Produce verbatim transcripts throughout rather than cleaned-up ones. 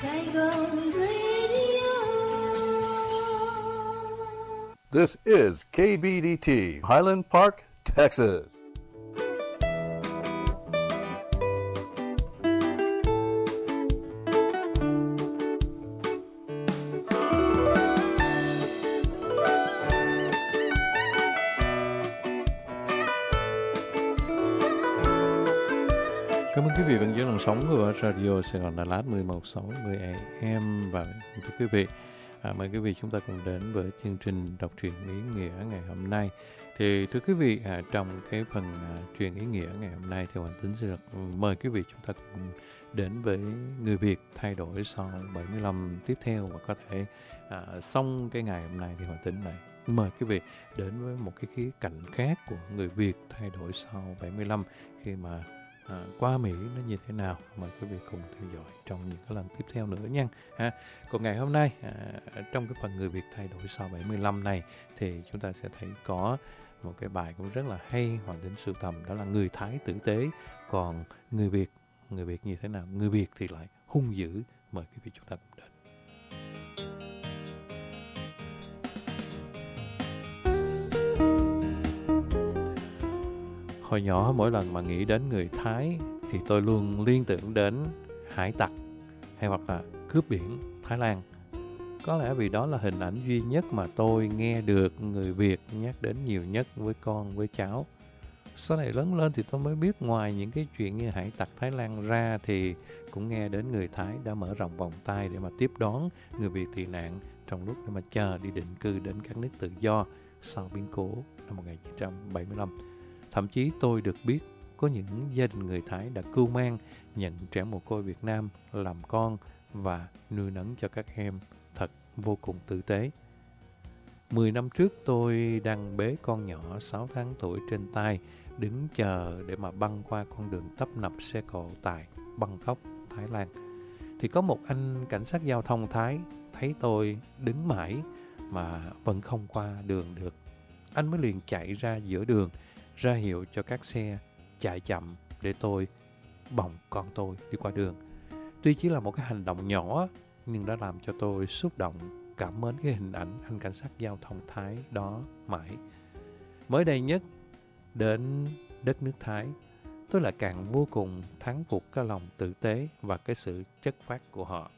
Saigon Radio. This is K B D T, Highland Park, Texas. Cảm ơn quý vị vẫn giữ làn sóng của Radio Sài Gòn Đà Lạt mười một sáu mươi a em. Và thưa quý vị, à, mời quý vị chúng ta cùng đến với chương trình đọc truyện ý nghĩa ngày hôm nay. Thì thưa quý vị, à, trong cái phần à, truyện ý nghĩa ngày hôm nay thì Hoàng Tính sẽ được mời quý vị chúng ta cùng đến với người Việt thay đổi sau bảy mươi lăm tiếp theo, và có thể à, xong cái ngày hôm nay thì Hoàng Tính này mời quý vị đến với một cái khía cạnh khác của người Việt thay đổi sau bảy mươi lăm, khi mà À, qua Mỹ nó như thế nào. Mời quý vị cùng theo dõi trong những cái lần tiếp theo nữa nha. Ha. Còn ngày hôm nay, à, trong cái phần người Việt thay đổi sau bảy mươi lăm này, thì chúng ta sẽ thấy có một cái bài cũng rất là hay Hoàng Tính sưu tầm, đó là người Thái tử tế. Còn người Việt, người Việt như thế nào? Người Việt thì lại hung dữ. Mời quý vị chúng ta cùng đến. Hồi nhỏ mỗi lần mà nghĩ đến người Thái thì tôi luôn liên tưởng đến hải tặc hay hoặc là cướp biển Thái Lan. Có lẽ vì đó là hình ảnh duy nhất mà tôi nghe được người Việt nhắc đến nhiều nhất với con, với cháu. Sau này lớn lên thì tôi mới biết ngoài những cái chuyện như hải tặc Thái Lan ra thì cũng nghe đến người Thái đã mở rộng vòng tay để mà tiếp đón người Việt tị nạn trong lúc để mà chờ đi định cư đến các nước tự do sau biến cố năm một nghìn chín trăm bảy mươi lăm. Thậm chí tôi được biết có những gia đình người Thái đã cưu mang nhận trẻ mồ côi Việt Nam làm con và nuôi nấng cho các em thật vô cùng tử tế. Mười năm trước tôi đang bế con nhỏ sáu tháng tuổi trên tay, đứng chờ để mà băng qua con đường tấp nập xe cộ tại Bangkok, Thái Lan. Thì có một anh cảnh sát giao thông Thái thấy tôi đứng mãi mà vẫn không qua đường được. Anh mới liền chạy ra giữa đường, ra hiệu cho các xe chạy chậm để tôi bồng con tôi đi qua đường. Tuy chỉ là một cái hành động nhỏ nhưng đã làm cho tôi xúc động, cảm mến cái hình ảnh anh cảnh sát giao thông Thái đó mãi. Mới đây nhất đến đất nước Thái, tôi lại càng vô cùng thán phục cái lòng tử tế và cái sự chất phác của họ.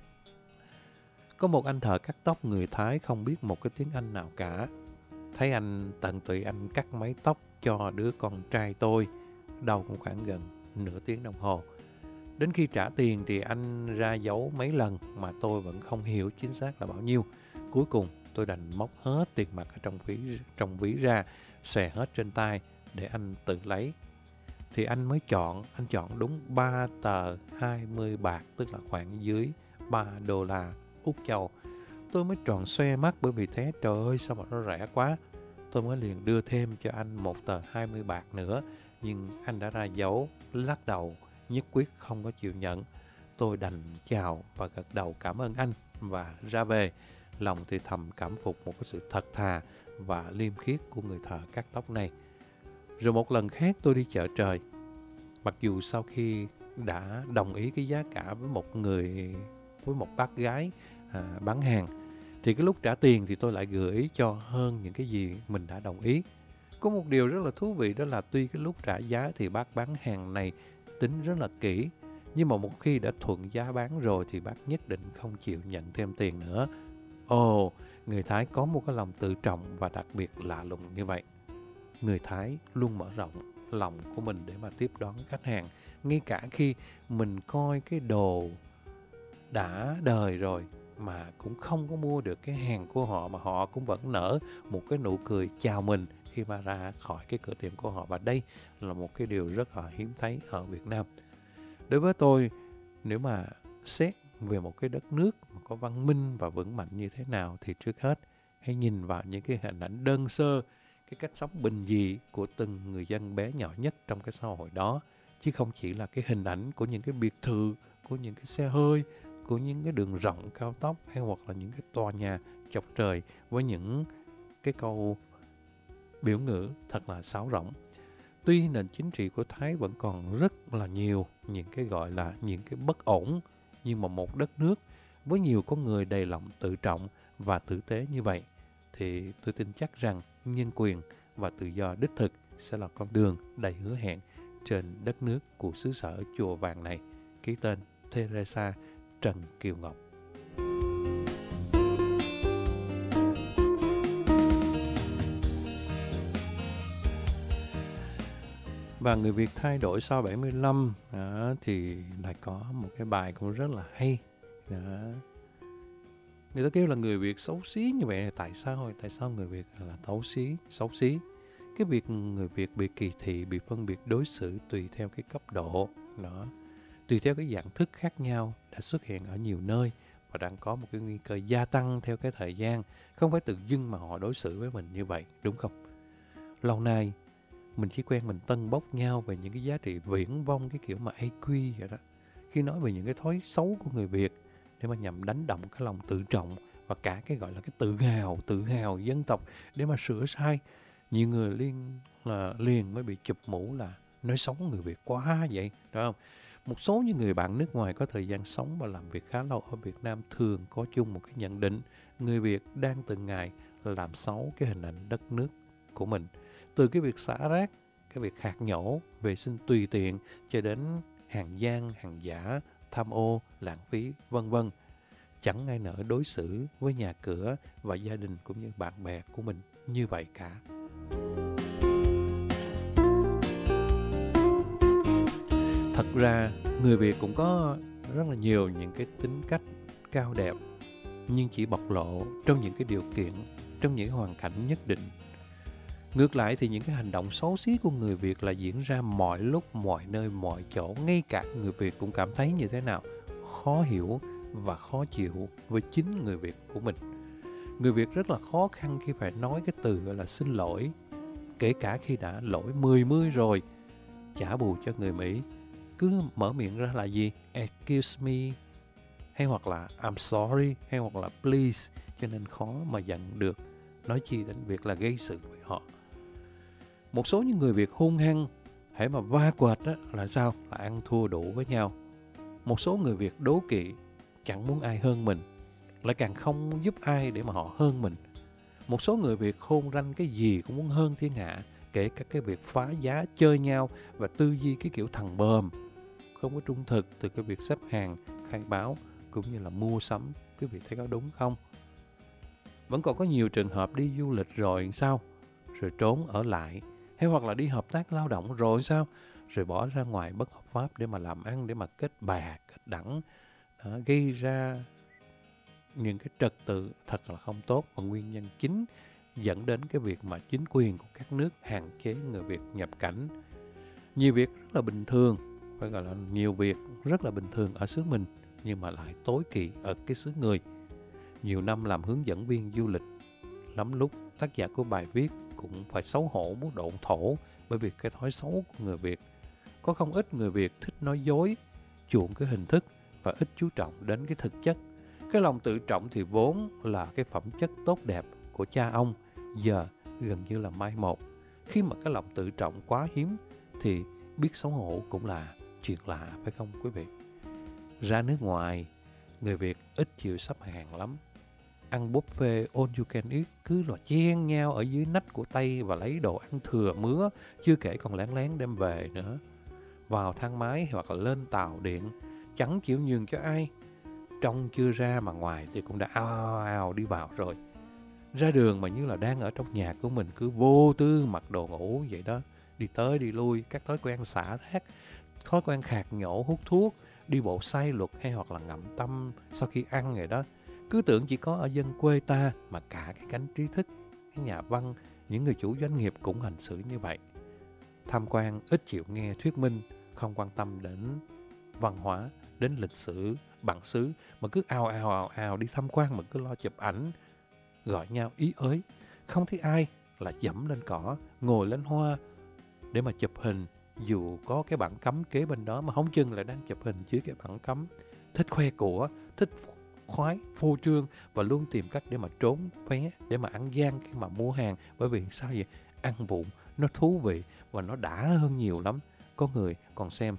Có một anh thợ cắt tóc người Thái không biết một cái tiếng Anh nào cả. Thấy anh tận tụy anh cắt mái tóc cho đứa con trai tôi, đâu cũng khoảng gần nửa tiếng đồng hồ. Đến khi trả tiền thì anh ra dấu mấy lần mà tôi vẫn không hiểu chính xác là bao nhiêu. Cuối cùng tôi đành móc hết tiền mặt ở trong ví, trong ví ra, xòe hết trên tay để anh tự lấy. Thì anh mới chọn, anh chọn đúng ba tờ hai mươi bạc, tức là khoảng dưới ba đô la Úc Châu. Tôi mới tròn xoe mắt bởi vì thế trời ơi sao mà nó rẻ quá. Tôi mới liền đưa thêm cho anh một tờ hai mươi bạc nữa, nhưng anh đã ra dấu, lắc đầu, nhất quyết không có chịu nhận. Tôi đành chào và gật đầu cảm ơn anh và ra về. Lòng thì thầm cảm phục một cái sự thật thà và liêm khiết của người thợ cắt tóc này. Rồi một lần khác tôi đi chợ trời. Mặc dù sau khi đã đồng ý cái giá cả với một người, với một bác gái à, bán hàng, thì cái lúc trả tiền thì tôi lại gửi cho hơn những cái gì mình đã đồng ý. Có một điều rất là thú vị, đó là tuy cái lúc trả giá thì bác bán hàng này tính rất là kỹ, nhưng mà một khi đã thuận giá bán rồi thì bác nhất định không chịu nhận thêm tiền nữa. Ồ, người Thái có một cái lòng tự trọng và đặc biệt lạ lùng như vậy. Người Thái luôn mở rộng lòng của mình để mà tiếp đón khách hàng, ngay cả khi mình coi cái đồ đã đời rồi mà cũng không có mua được cái hàng của họ, mà họ cũng vẫn nở một cái nụ cười chào mình khi mà ra khỏi cái cửa tiệm của họ. Và đây là một cái điều rất là hiếm thấy ở Việt Nam. Đối với tôi, nếu mà xét về một cái đất nước mà có văn minh và vững mạnh như thế nào, thì trước hết hãy nhìn vào những cái hình ảnh đơn sơ, cái cách sống bình dị của từng người dân bé nhỏ nhất trong cái xã hội đó, chứ không chỉ là cái hình ảnh của những cái biệt thự, của những cái xe hơi, của những cái đường rộng cao tốc, hay hoặc là những cái tòa nhà chọc trời với những cái câu biểu ngữ thật là sáo rỗng. Tuy nền chính trị của Thái vẫn còn rất là nhiều những cái gọi là những cái bất ổn, Nhưng mà một đất nước với nhiều con người đầy lòng tự trọng và tử tế như vậy, thì tôi tin chắc rằng nhân quyền và tự do đích thực sẽ là con đường đầy hứa hẹn trên đất nước của xứ sở chùa vàng này. Ký tên Teresa Trần Kiều Ngọc. Và người Việt thay đổi sau bảy mươi lăm đó, thì lại có một cái bài cũng rất là hay đó. Người ta kêu là người Việt xấu xí như vậy, tại sao? Tại sao người Việt là xấu xí? Xấu xí. Cái việc người Việt bị kỳ thị, bị phân biệt đối xử tùy theo cái cấp độ đó, tùy theo cái dạng thức khác nhau đã xuất hiện ở nhiều nơi và đang có một cái nguy cơ gia tăng theo cái thời gian. Không phải tự dưng mà họ đối xử với mình như vậy, đúng không? Lâu nay mình chỉ quen mình tân bốc nhau về những cái giá trị viển vông, cái kiểu mà a quy vậy đó. Khi nói về những cái thói xấu của người Việt để mà nhằm đánh động cái lòng tự trọng và cả cái gọi là cái tự hào, tự hào dân tộc để mà sửa sai, nhiều người liên là liền mới bị chụp mũ là nói xấu người Việt quá vậy, đúng không? Một số những người bạn nước ngoài có thời gian sống và làm việc khá lâu ở Việt Nam thường có chung một cái nhận định người Việt đang từng ngày làm xấu cái hình ảnh đất nước của mình. Từ cái việc xả rác, cái việc khạc nhổ, vệ sinh tùy tiện cho đến hàng gian, hàng giả, tham ô, lãng phí, vân vân. Chẳng ai nỡ đối xử với nhà cửa và gia đình cũng như bạn bè của mình như vậy cả. Thật ra, người Việt cũng có rất là nhiều những cái tính cách cao đẹp, nhưng chỉ bộc lộ trong những cái điều kiện, trong những hoàn cảnh nhất định. Ngược lại thì những cái hành động xấu xí của người Việt là diễn ra mọi lúc, mọi nơi, mọi chỗ. Ngay cả người Việt cũng cảm thấy như thế nào khó hiểu và khó chịu với chính người Việt của mình. Người Việt rất là khó khăn khi phải nói cái từ gọi là xin lỗi. Kể cả khi đã lỗi mười mươi rồi, trả bù cho người Mỹ, cứ mở miệng ra là gì? Excuse me, hay hoặc là I'm sorry, hay hoặc là please. Cho nên khó mà giận được, nói chi đến việc là gây sự với họ. Một số những người Việt hung hăng, hãy mà va quệt đó là sao? Là ăn thua đủ với nhau. Một số người Việt đố kỵ, chẳng muốn ai hơn mình, lại càng không giúp ai để mà họ hơn mình. Một số người Việt khôn ranh cái gì cũng muốn hơn thiên hạ, kể cả cái việc phá giá, chơi nhau và tư duy cái kiểu thằng bờm, không có trung thực từ cái việc xếp hàng, khai báo cũng như là mua sắm. Quý vị thấy có đúng không? Vẫn còn có nhiều trường hợp đi du lịch rồi sao? Rồi trốn ở lại, hay hoặc là đi hợp tác lao động rồi sao? Rồi bỏ ra ngoài bất hợp pháp để mà làm ăn, để mà kết bè, kết đẳng, đó, gây ra những cái trật tự thật là không tốt. Và nguyên nhân chính dẫn đến cái việc mà chính quyền của các nước hạn chế người Việt nhập cảnh. Nhiều việc rất là bình thường, phải gọi là nhiều việc rất là bình thường ở xứ mình, nhưng mà lại tối kỵ ở cái xứ người. Nhiều năm làm hướng dẫn viên du lịch, lắm lúc tác giả của bài viết cũng phải xấu hổ muốn độn thổ bởi vì cái thói xấu của người Việt. Có không ít người Việt thích nói dối, chuộng cái hình thức và ít chú trọng đến cái thực chất. Cái lòng tự trọng thì vốn là cái phẩm chất tốt đẹp của cha ông, giờ gần như là mai một. Khi mà cái lòng tự trọng quá hiếm thì biết xấu hổ cũng là chuyện lạ, phải không quý vị? Ra nước ngoài, người Việt ít chịu sắp hàng lắm. Ăn buffet all you can eat, cứ là chen nhau ở dưới nách của Tây và lấy đồ ăn thừa mứa, chưa kể còn lén lén đem về nữa. Vào thang máy hoặc là lên tàu điện, chẳng chịu nhường cho ai. Trong chưa ra mà ngoài thì cũng đã ao ao, ao đi vào rồi. Ra đường mà như là đang ở trong nhà của mình, cứ vô tư mặc đồ ngủ vậy đó. Đi tới đi lui, các thói quen xả rác, thói quen khạc nhổ, hút thuốc, đi bộ sai luật hay hoặc là ngậm tâm sau khi ăn vậy đó. Cứ tưởng chỉ có ở dân quê ta mà cả cái cánh trí thức, cái nhà văn, những người chủ doanh nghiệp cũng hành xử như vậy. Tham quan, ít chịu nghe thuyết minh, không quan tâm đến văn hóa, đến lịch sử, bản xứ, mà cứ ào ào ào ào đi tham quan mà cứ lo chụp ảnh, gọi nhau ý ới. Không thấy ai là dẫm lên cỏ, ngồi lên hoa để mà chụp hình, dù có cái bảng cấm kế bên đó mà không chừng là đang chụp hình dưới cái bảng cấm. Thích khoe của, thích khoái, phô trương và luôn tìm cách để mà trốn vé, để mà ăn gian khi mà mua hàng. Bởi vì sao vậy? Ăn vụng, nó thú vị và nó đã hơn nhiều lắm. Có người còn xem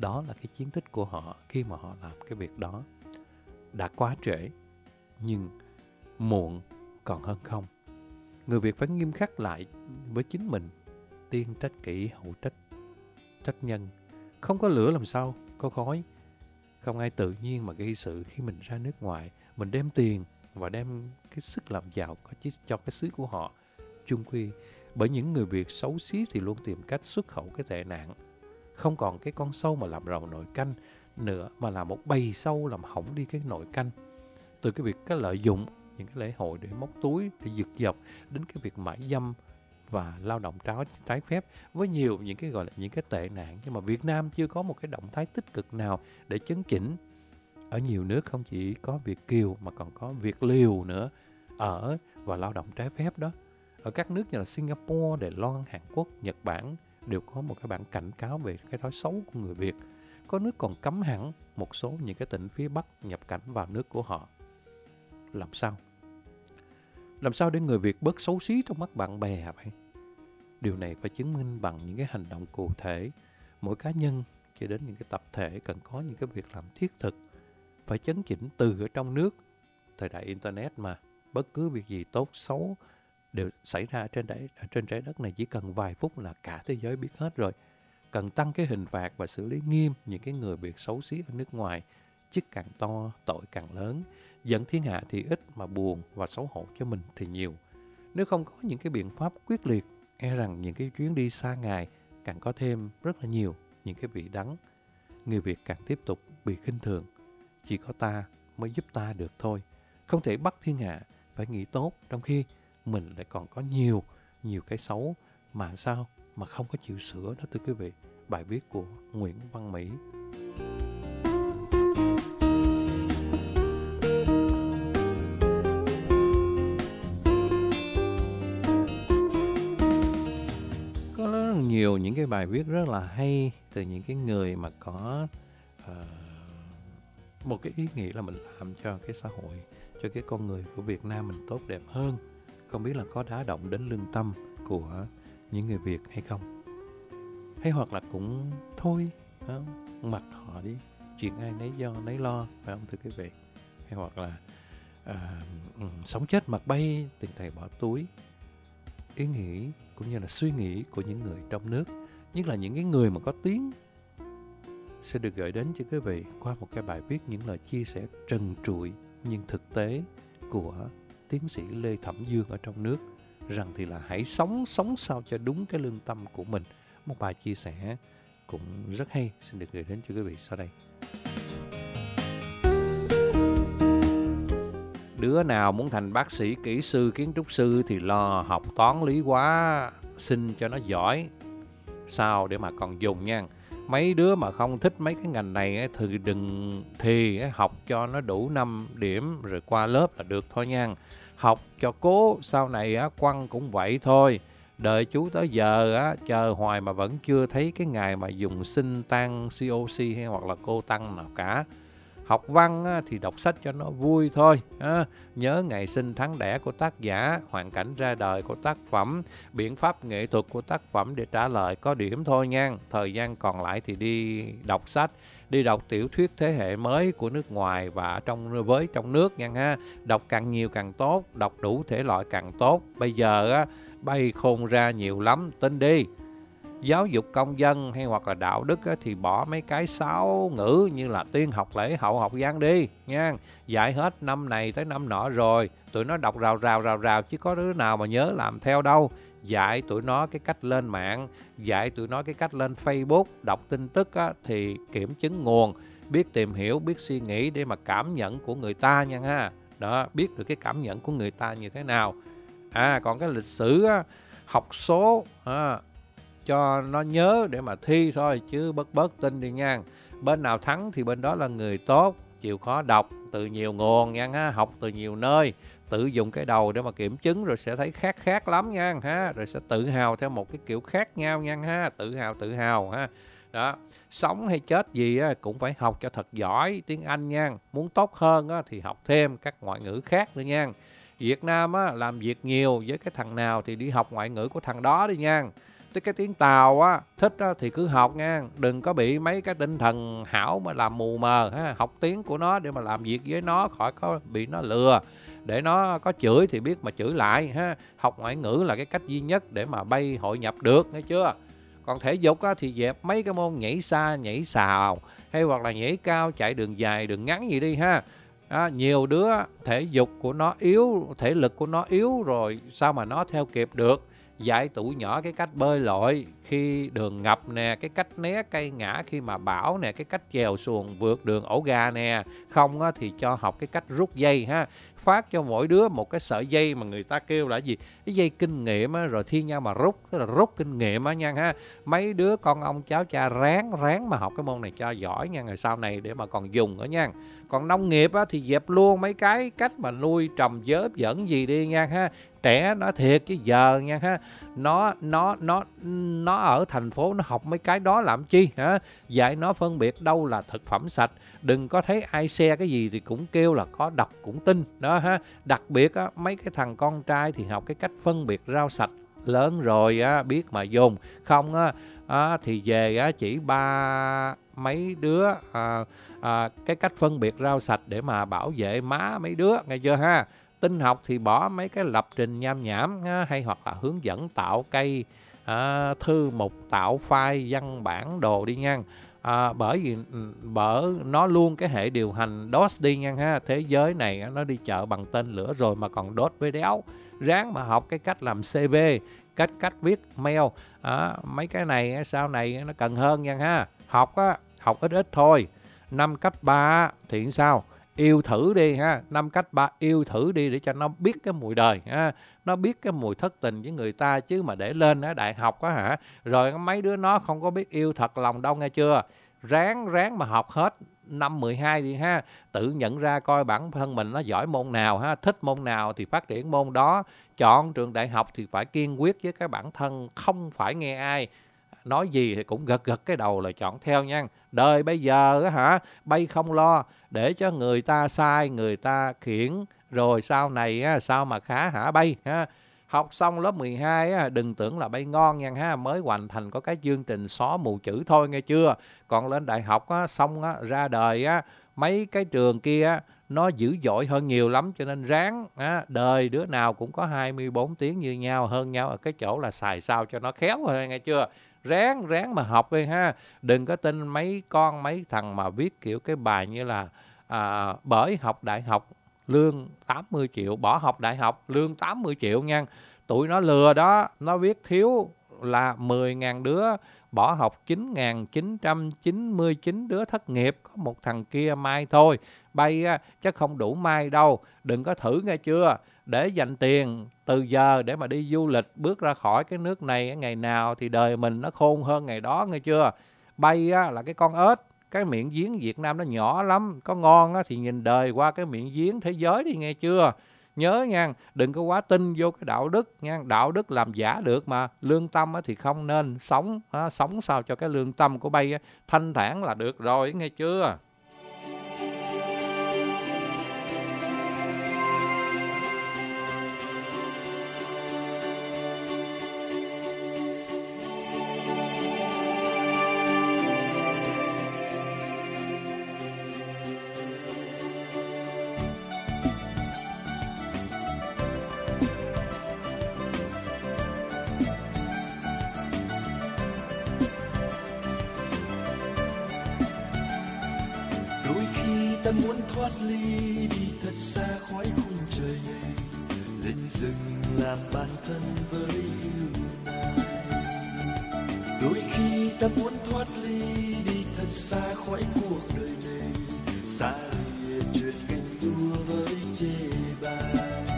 đó là cái chiến tích của họ khi mà họ làm cái việc đó. Đã quá trễ, nhưng muộn còn hơn không. Người Việt phải nghiêm khắc lại với chính mình. Tiên trách kỷ, hậu trách trách nhân. Không có lửa làm sao có khói. Không ai tự nhiên mà gây sự khi mình ra nước ngoài. Mình đem tiền và đem cái sức làm giàu cho cái xứ của họ. Chung quy, bởi những người Việt xấu xí thì luôn tìm cách xuất khẩu cái tệ nạn. Không còn cái con sâu mà làm rầu nồi canh nữa, mà là một bầy sâu làm hỏng đi cái nồi canh. Từ cái việc cái lợi dụng những cái lễ hội để móc túi, để giật dọc, đến cái việc mại dâm và lao động trái, trái phép với nhiều những cái gọi là những cái tệ nạn. Nhưng mà Việt Nam chưa có một cái động thái tích cực nào để chấn chỉnh. Ở nhiều nước không chỉ có Việt kiều mà còn có Việt liều nữa, ở và lao động trái phép đó. Ở các nước như là Singapore, Đài Loan, Hàn Quốc, Nhật Bản đều có một cái bản cảnh cáo về cái thói xấu của người Việt. Có nước còn cấm hẳn một số những cái tỉnh phía Bắc nhập cảnh vào nước của họ. Làm sao? Làm sao để người Việt bớt xấu xí trong mắt bạn bè vậy? Điều này phải chứng minh bằng những cái hành động cụ thể. Mỗi cá nhân cho đến những cái tập thể cần có những cái việc làm thiết thực. Phải chấn chỉnh từ ở trong nước. Thời đại Internet mà, bất cứ việc gì tốt, xấu đều xảy ra trên, đáy, trên trái đất này chỉ cần vài phút là cả thế giới biết hết rồi. Cần tăng cái hình phạt và xử lý nghiêm những cái người Việt xấu xí ở nước ngoài. Chức càng to, tội càng lớn. Giận thiên hạ thì ít mà buồn và xấu hổ cho mình thì nhiều. Nếu không có những cái biện pháp quyết liệt, e rằng những cái chuyến đi xa ngày càng có thêm rất là nhiều những cái vị đắng. Người Việt càng tiếp tục bị khinh thường. Chỉ có ta mới giúp ta được thôi. Không thể bắt thiên hạ phải nghĩ tốt, trong khi mình lại còn có nhiều, nhiều cái xấu mà sao mà không có chịu sửa đó thưa quý vị. Bài viết của Nguyễn Văn Mỹ. Có rất nhiều những cái bài viết rất là hay từ những cái người mà có uh, một cái ý nghĩ là mình làm cho cái xã hội, cho cái con người của Việt Nam mình tốt đẹp hơn. Không biết là có đả động đến lương tâm của những người Việt hay không? Hay hoặc là cũng thôi, không? Mặc họ đi, chuyện ai nấy do nấy lo, phải không thưa quý vị? Hay hoặc là à, um, sống chết mặc bay, tiền thầy bỏ túi. Ý nghĩ cũng như là suy nghĩ của những người trong nước, nhất là những cái người mà có tiếng, sẽ được gửi đến cho quý vị qua một cái bài viết, những lời chia sẻ trần trụi nhưng thực tế của tiến sĩ Lê Thẩm Dương ở trong nước, rằng thì là hãy sống, sống sao cho đúng cái lương tâm của mình. Một bài chia sẻ cũng rất hay, xin được gửi đến cho quý vị sau đây. Đứa nào muốn thành bác sĩ, kỹ sư, kiến trúc sư thì lo học toán lý hóa, xin cho nó giỏi. Sao để mà còn dùng nha. Mấy đứa mà không thích mấy cái ngành này thì đừng thì học cho nó đủ năm điểm rồi qua lớp là được thôi nha. Học cho cố, sau này quăng cũng vậy thôi. Đợi chú tới giờ á, chờ hoài mà vẫn chưa thấy cái ngày mà dùng sinh tăng xê o xê hay hoặc là cô tăng nào cả. Học văn á, thì đọc sách cho nó vui thôi. À, nhớ ngày sinh tháng đẻ của tác giả, hoàn cảnh ra đời của tác phẩm, biện pháp nghệ thuật của tác phẩm để trả lời có điểm thôi nha. Thời gian còn lại thì đi đọc sách, đi đọc tiểu thuyết thế hệ mới của nước ngoài và trong với trong nước nha ha. Đọc càng nhiều càng tốt, đọc đủ thể loại càng tốt. Bây giờ á, bay khôn ra nhiều lắm, tin đi. Giáo dục công dân hay hoặc là đạo đức á, thì bỏ mấy cái sáu ngữ như là tiên học lễ hậu học văn đi nha. Dạy hết năm này tới năm nọ rồi, tụi nó đọc rào rào rào rào chứ có đứa nào mà nhớ làm theo đâu. Dạy tụi nó cái cách lên mạng, dạy tụi nó cái cách lên Facebook, đọc tin tức á, thì kiểm chứng nguồn, biết tìm hiểu, biết suy nghĩ để mà cảm nhận của người ta nha ha. Đó, biết được cái cảm nhận của người ta như thế nào. À, còn cái lịch sử á, học số à, cho nó nhớ để mà thi thôi, chứ bớt bớt tin đi nha. Bên nào thắng thì bên đó là người tốt, chịu khó đọc từ nhiều nguồn nha ha, học từ nhiều nơi, tự dùng cái đầu để mà kiểm chứng rồi sẽ thấy khác khác lắm nha ha, rồi sẽ tự hào theo một cái kiểu khác nhau nha ha, tự hào tự hào ha. Đó, sống hay chết gì á, cũng phải học cho thật giỏi tiếng Anh nha. Muốn tốt hơn á, thì học thêm các ngoại ngữ khác nữa nha. Việt Nam á, làm việc nhiều với cái thằng nào thì đi học ngoại ngữ của thằng đó đi nha. tới cái tiếng Tàu á, thích á, thì cứ học nha, đừng có bị mấy cái tinh thần hảo mà làm mù mờ ha. Học tiếng của nó để mà làm việc với nó, khỏi có bị nó lừa, để nó có chửi thì biết mà chửi lại ha. Học ngoại ngữ là cái cách duy nhất để mà bay hội nhập được, nghe chưa? Còn thể dục á, thì dẹp mấy cái môn nhảy xa, nhảy xào, hay hoặc là nhảy cao, chạy đường dài, đường ngắn gì đi ha. À, nhiều đứa thể dục của nó yếu, thể lực của nó yếu rồi, sao mà nó theo kịp được. Dạy tụi nhỏ cái cách bơi lội khi đường ngập nè, cái cách né cây ngã khi mà bão nè, cái cách chèo xuồng vượt đường ổ gà nè. Không á, thì cho học cái cách rút dây ha. Phát cho mỗi đứa một cái sợi dây mà người ta kêu là gì? Cái dây kinh nghiệm á, rồi thi nhau mà rút, tức là rút kinh nghiệm á nha ha. Mấy đứa con ông cháu cha ráng ráng mà học cái môn này cho giỏi nha, rồi sau này để mà còn dùng nữa nha. Còn nông nghiệp á, thì dẹp luôn mấy cái cách mà nuôi trồng vớp dẫn gì đi nha ha. Trẻ nó thiệt chứ giờ nha ha, nó nó nó nó ở thành phố nó học mấy cái đó làm chi hả? Dạy nó phân biệt đâu là thực phẩm sạch, đừng có thấy ai share cái gì thì cũng kêu là có độc cũng tin đó ha. Đặc biệt á, mấy cái thằng con trai thì học cái cách phân biệt rau sạch, lớn rồi á biết mà dùng, không á, á thì về á chỉ ba mấy đứa à, à, cái cách phân biệt rau sạch để mà bảo vệ má mấy đứa, nghe chưa ha? Tin học thì bỏ mấy cái lập trình nham nhảm ha, hay hoặc là hướng dẫn tạo cây, à, thư mục, tạo file, văn bản đồ đi nha. À, bởi vì bởi nó luôn cái hệ điều hành DOS đi nha ha. Thế giới này nó đi chợ bằng tên lửa rồi mà còn DOS với đéo. Ráng mà học cái cách làm xê vê, cách cách viết mail, à, mấy cái này sau này nó cần hơn nha ha. Học á, học ít ít thôi. Năm cấp ba thì sao? Yêu thử đi ha, năm cách ba yêu thử đi để cho nó biết cái mùi đời ha. Nó biết cái mùi thất tình với người ta, chứ mà để lên ở đại học á hả, rồi mấy đứa nó không có biết yêu thật lòng đâu, nghe chưa? Ráng ráng mà học hết năm mười hai đi ha, tự nhận ra coi bản thân mình nó giỏi môn nào ha, thích môn nào thì phát triển môn đó. Chọn trường đại học thì phải kiên quyết với cái bản thân, không phải nghe ai nói gì thì cũng gật gật cái đầu là chọn theo nha. Đời bây giờ á hả, bay không lo, để cho người ta sai, người ta khiển, rồi sau này á, sao mà khá hả bay ha. Học xong lớp mười hai á, đừng tưởng là bay ngon nha ha, mới hoàn thành có cái chương trình xóa mù chữ thôi, nghe chưa? Còn lên đại học á, xong á, ra đời á, mấy cái trường kia á, nó dữ dội hơn nhiều lắm, cho nên ráng á, đời đứa nào cũng có hai mươi bốn tiếng như nhau, hơn nhau ở cái chỗ là xài sao cho nó khéo thôi, nghe chưa? Ráng ráng mà học đi ha, đừng có tin mấy con mấy thằng mà viết kiểu cái bài như là à, bởi học đại học lương tám mươi triệu, bỏ học đại học lương tám mươi triệu nha. Tụi nó lừa đó, nó viết thiếu là mười nghìn đứa bỏ học, chín nghìn chín trăm chín mươi chín đứa thất nghiệp, có một thằng kia mai thôi. Bay á, chắc không đủ mai đâu, đừng có thử nghe chưa? Để dành tiền từ giờ để mà đi du lịch, bước ra khỏi cái nước này ngày nào thì đời mình nó khôn hơn ngày đó, nghe chưa? Bay á, là cái con ếch, cái miệng giếng Việt Nam nó nhỏ lắm, có ngon á, thì nhìn đời qua cái miệng giếng thế giới đi, nghe chưa? Nhớ nha, đừng có quá tin vô cái đạo đức nha, đạo đức làm giả được mà, lương tâm á, thì không nên sống, á, sống sao cho cái lương tâm của bay á, thanh thản là được rồi, nghe chưa? Ta muốn thoát ly đi thật xa khỏi khung trời này, lên rừng làm bạn thân với yêu ngài. Đôi khi ta muốn thoát ly đi thật xa khỏi cuộc đời này, xa lìa chuyện ganh đua với chê bai.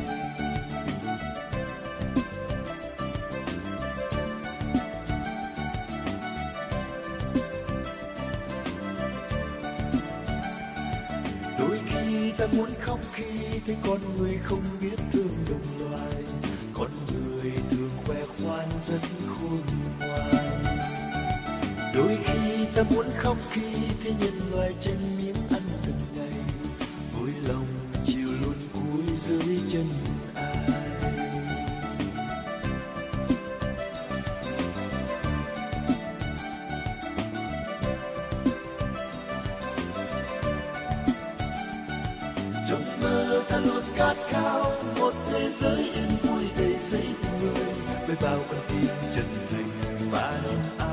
Ta muốn khóc khi thấy con người không biết thương đồng loài, con người thường khoe khoang rất khôn ngoan. Đôi khi ta muốn khóc khi thấy nhân loại trên miếng ăn từng ngày, vui lòng chịu luôn cúi dưới chân ai. Trong mơ ta luôn khát khao một thế giới yên vui đầy giấy tình người với bao con tim chân thành và niềm